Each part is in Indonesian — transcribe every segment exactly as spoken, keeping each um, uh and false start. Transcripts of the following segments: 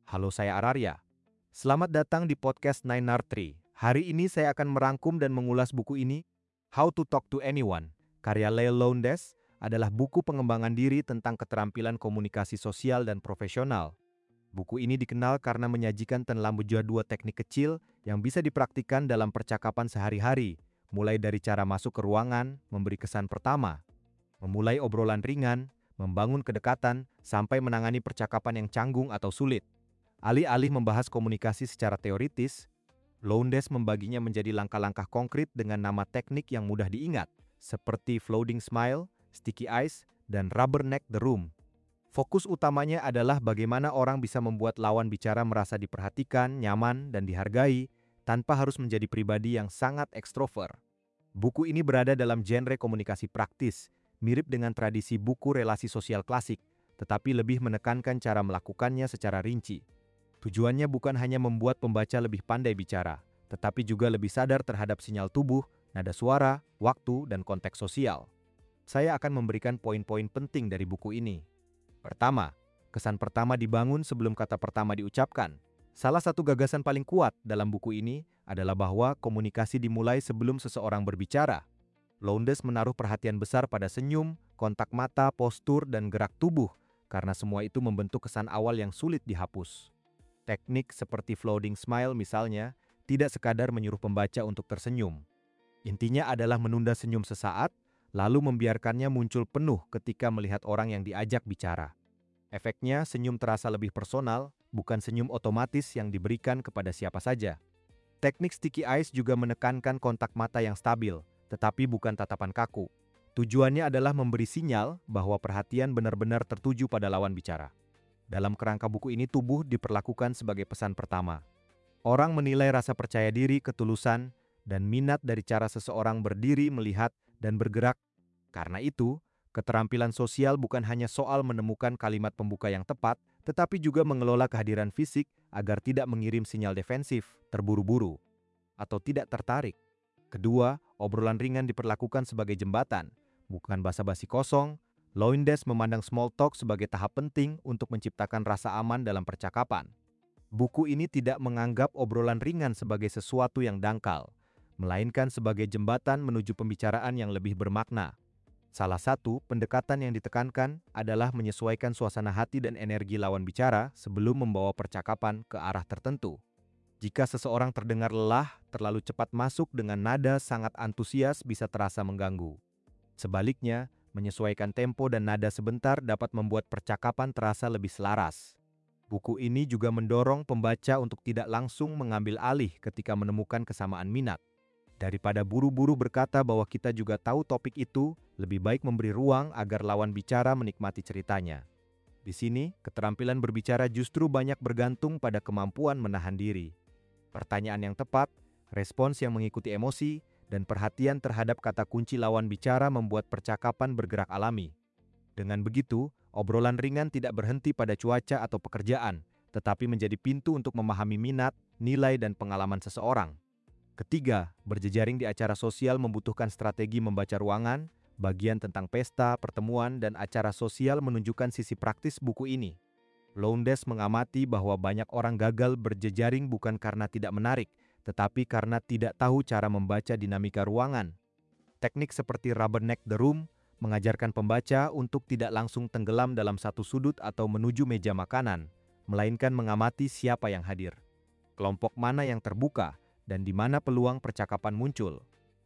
Halo, saya Ararya. Selamat datang di podcast Nine R Tree. Hari ini saya akan merangkum dan mengulas buku ini, How to Talk to Anyone, karya Lyle Lowndes, adalah buku pengembangan diri tentang keterampilan komunikasi sosial dan profesional. Buku ini dikenal karena menyajikan terlalu dua teknik kecil yang bisa dipraktikkan dalam percakapan sehari-hari, mulai dari cara masuk ke ruangan, memberi kesan pertama, memulai obrolan ringan, membangun kedekatan, sampai menangani percakapan yang canggung atau sulit. Alih-alih membahas komunikasi secara teoritis, Lowndes membaginya menjadi langkah-langkah konkret dengan nama teknik yang mudah diingat, seperti floating smile, sticky eyes, dan rubberneck the room. Fokus utamanya adalah bagaimana orang bisa membuat lawan bicara merasa diperhatikan, nyaman, dan dihargai, tanpa harus menjadi pribadi yang sangat ekstrovert. Buku ini berada dalam genre komunikasi praktis, mirip dengan tradisi buku relasi sosial klasik, tetapi lebih menekankan cara melakukannya secara rinci. Tujuannya bukan hanya membuat pembaca lebih pandai bicara, tetapi juga lebih sadar terhadap sinyal tubuh, nada suara, waktu, dan konteks sosial. Saya akan memberikan poin-poin penting dari buku ini. Pertama, kesan pertama dibangun sebelum kata pertama diucapkan. Salah satu gagasan paling kuat dalam buku ini adalah bahwa komunikasi dimulai sebelum seseorang berbicara. Lowndes menaruh perhatian besar pada senyum, kontak mata, postur, dan gerak tubuh, karena semua itu membentuk kesan awal yang sulit dihapus. Teknik seperti floating smile misalnya, tidak sekadar menyuruh pembaca untuk tersenyum. Intinya adalah menunda senyum sesaat, lalu membiarkannya muncul penuh ketika melihat orang yang diajak bicara. Efeknya, senyum terasa lebih personal, bukan senyum otomatis yang diberikan kepada siapa saja. Teknik sticky eyes juga menekankan kontak mata yang stabil, tetapi bukan tatapan kaku. Tujuannya adalah memberi sinyal bahwa perhatian benar-benar tertuju pada lawan bicara. Dalam kerangka buku ini, tubuh diperlakukan sebagai pesan pertama. Orang menilai rasa percaya diri, ketulusan, dan minat dari cara seseorang berdiri, melihat, dan bergerak. Karena itu, keterampilan sosial bukan hanya soal menemukan kalimat pembuka yang tepat, tetapi juga mengelola kehadiran fisik agar tidak mengirim sinyal defensif, terburu-buru, atau tidak tertarik. Kedua, obrolan ringan diperlakukan sebagai jembatan, bukan basa-basi kosong. Lowndes memandang small talk sebagai tahap penting untuk menciptakan rasa aman dalam percakapan. Buku ini tidak menganggap obrolan ringan sebagai sesuatu yang dangkal, melainkan sebagai jembatan menuju pembicaraan yang lebih bermakna. Salah satu pendekatan yang ditekankan adalah menyesuaikan suasana hati dan energi lawan bicara sebelum membawa percakapan ke arah tertentu. Jika seseorang terdengar lelah, terlalu cepat masuk dengan nada sangat antusias bisa terasa mengganggu. Sebaliknya, menyesuaikan tempo dan nada sebentar dapat membuat percakapan terasa lebih selaras. Buku ini juga mendorong pembaca untuk tidak langsung mengambil alih ketika menemukan kesamaan minat. Daripada buru-buru berkata bahwa kita juga tahu topik itu, lebih baik memberi ruang agar lawan bicara menikmati ceritanya. Di sini, keterampilan berbicara justru banyak bergantung pada kemampuan menahan diri. Pertanyaan yang tepat, respons yang mengikuti emosi, dan perhatian terhadap kata kunci lawan bicara membuat percakapan bergerak alami. Dengan begitu, obrolan ringan tidak berhenti pada cuaca atau pekerjaan, tetapi menjadi pintu untuk memahami minat, nilai, dan pengalaman seseorang. Ketiga, berjejaring di acara sosial membutuhkan strategi membaca ruangan. Bagian tentang pesta, pertemuan, dan acara sosial menunjukkan sisi praktis buku ini. Lowndes mengamati bahwa banyak orang gagal berjejaring bukan karena tidak menarik, tetapi karena tidak tahu cara membaca dinamika ruangan. Teknik seperti rubberneck the room mengajarkan pembaca untuk tidak langsung tenggelam dalam satu sudut atau menuju meja makanan, melainkan mengamati siapa yang hadir, kelompok mana yang terbuka, dan di mana peluang percakapan muncul.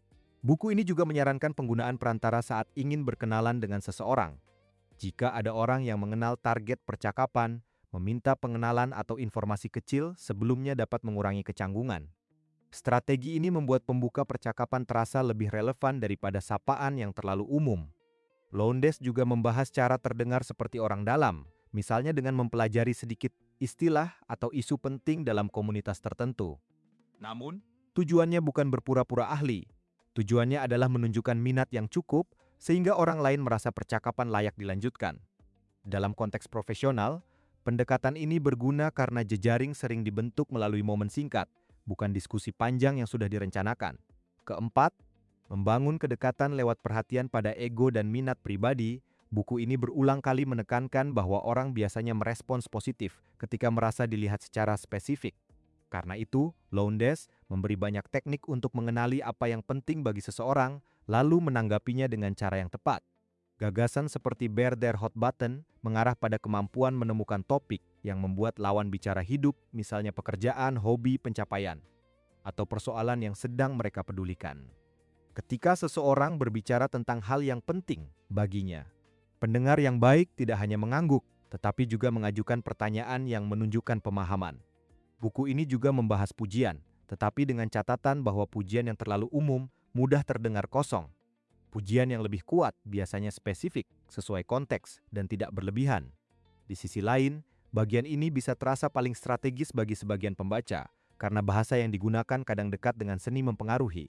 Buku ini juga menyarankan penggunaan perantara saat ingin berkenalan dengan seseorang. Jika ada orang yang mengenal target percakapan, meminta pengenalan atau informasi kecil sebelumnya dapat mengurangi kecanggungan. Strategi ini membuat pembuka percakapan terasa lebih relevan daripada sapaan yang terlalu umum. Lowndes juga membahas cara terdengar seperti orang dalam, misalnya dengan mempelajari sedikit istilah atau isu penting dalam komunitas tertentu. Namun, tujuannya bukan berpura-pura ahli. Tujuannya adalah menunjukkan minat yang cukup sehingga orang lain merasa percakapan layak dilanjutkan. Dalam konteks profesional, pendekatan ini berguna karena jejaring sering dibentuk melalui momen singkat, bukan diskusi panjang yang sudah direncanakan. Keempat, membangun kedekatan lewat perhatian pada ego dan minat pribadi, buku ini berulang kali menekankan bahwa orang biasanya merespons positif ketika merasa dilihat secara spesifik. Karena itu, Lowndes memberi banyak teknik untuk mengenali apa yang penting bagi seseorang, lalu menanggapinya dengan cara yang tepat. Gagasan seperti Bear Their Hot Button mengarah pada kemampuan menemukan topik yang membuat lawan bicara hidup, misalnya pekerjaan, hobi, pencapaian, atau persoalan yang sedang mereka pedulikan. Ketika seseorang berbicara tentang hal yang penting baginya, pendengar yang baik tidak hanya mengangguk, tetapi juga mengajukan pertanyaan yang menunjukkan pemahaman. Buku ini juga membahas pujian, tetapi dengan catatan bahwa pujian yang terlalu umum mudah terdengar kosong. Pujian yang lebih kuat biasanya spesifik, sesuai konteks, dan tidak berlebihan. Di sisi lain, bagian ini bisa terasa paling strategis bagi sebagian pembaca, karena bahasa yang digunakan kadang dekat dengan seni mempengaruhi.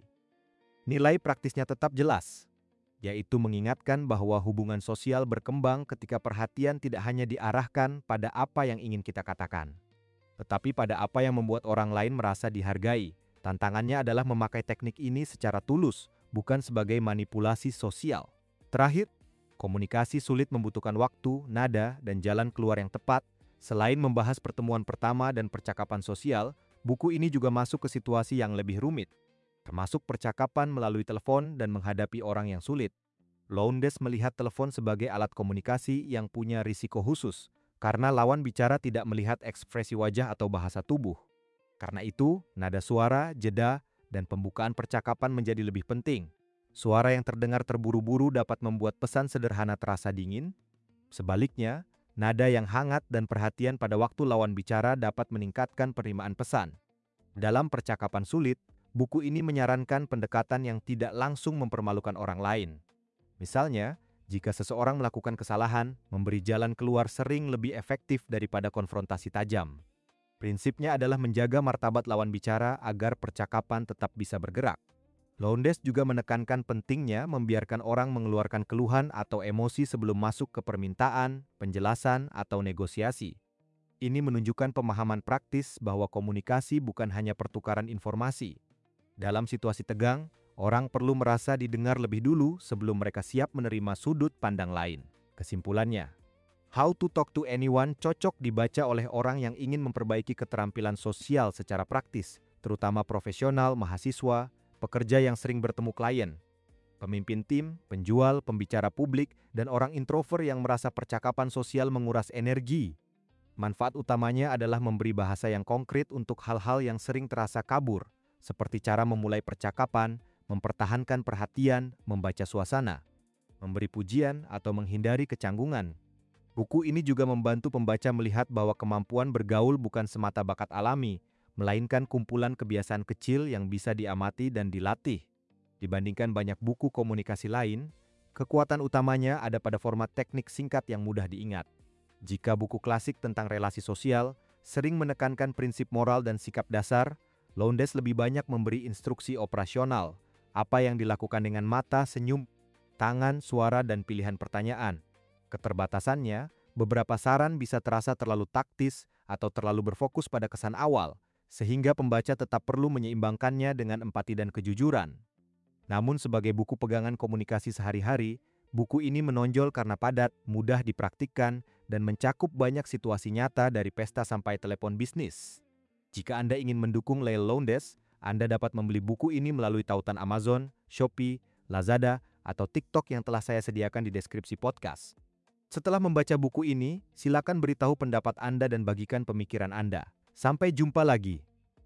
Nilai praktisnya tetap jelas, yaitu mengingatkan bahwa hubungan sosial berkembang ketika perhatian tidak hanya diarahkan pada apa yang ingin kita katakan, tetapi pada apa yang membuat orang lain merasa dihargai. Tantangannya adalah memakai teknik ini secara tulus, bukan sebagai manipulasi sosial. Terakhir, komunikasi sulit membutuhkan waktu, nada, dan jalan keluar yang tepat. Selain membahas pertemuan pertama dan percakapan sosial, buku ini juga masuk ke situasi yang lebih rumit, termasuk percakapan melalui telepon dan menghadapi orang yang sulit. Lowndes melihat telepon sebagai alat komunikasi yang punya risiko khusus, karena lawan bicara tidak melihat ekspresi wajah atau bahasa tubuh. Karena itu, nada suara, jeda, dan pembukaan percakapan menjadi lebih penting. Suara yang terdengar terburu-buru dapat membuat pesan sederhana terasa dingin. Sebaliknya, nada yang hangat dan perhatian pada waktu lawan bicara dapat meningkatkan penerimaan pesan. Dalam percakapan sulit, buku ini menyarankan pendekatan yang tidak langsung mempermalukan orang lain. Misalnya, jika seseorang melakukan kesalahan, memberi jalan keluar sering lebih efektif daripada konfrontasi tajam. Prinsipnya adalah menjaga martabat lawan bicara agar percakapan tetap bisa bergerak. Lowndes juga menekankan pentingnya membiarkan orang mengeluarkan keluhan atau emosi sebelum masuk ke permintaan, penjelasan, atau negosiasi. Ini menunjukkan pemahaman praktis bahwa komunikasi bukan hanya pertukaran informasi. Dalam situasi tegang, orang perlu merasa didengar lebih dulu sebelum mereka siap menerima sudut pandang lain. Kesimpulannya, How to Talk to Anyone cocok dibaca oleh orang yang ingin memperbaiki keterampilan sosial secara praktis, terutama profesional, mahasiswa, pekerja yang sering bertemu klien, pemimpin tim, penjual, pembicara publik, dan orang introvert yang merasa percakapan sosial menguras energi. Manfaat utamanya adalah memberi bahasa yang konkret untuk hal-hal yang sering terasa kabur, seperti cara memulai percakapan, mempertahankan perhatian, membaca suasana, memberi pujian, atau menghindari kecanggungan. Buku ini juga membantu pembaca melihat bahwa kemampuan bergaul bukan semata bakat alami, melainkan kumpulan kebiasaan kecil yang bisa diamati dan dilatih. Dibandingkan banyak buku komunikasi lain, kekuatan utamanya ada pada format teknik singkat yang mudah diingat. Jika buku klasik tentang relasi sosial sering menekankan prinsip moral dan sikap dasar, Lowndes lebih banyak memberi instruksi operasional, apa yang dilakukan dengan mata, senyum, tangan, suara, dan pilihan pertanyaan. Keterbatasannya, beberapa saran bisa terasa terlalu taktis atau terlalu berfokus pada kesan awal, sehingga pembaca tetap perlu menyeimbangkannya dengan empati dan kejujuran. Namun sebagai buku pegangan komunikasi sehari-hari, buku ini menonjol karena padat, mudah dipraktikkan, dan mencakup banyak situasi nyata dari pesta sampai telepon bisnis. Jika Anda ingin mendukung Lael Lowndes, Anda dapat membeli buku ini melalui tautan Amazon, Shopee, Lazada, atau TikTok yang telah saya sediakan di deskripsi podcast. Setelah membaca buku ini, silakan beritahu pendapat Anda dan bagikan pemikiran Anda. Sampai jumpa lagi.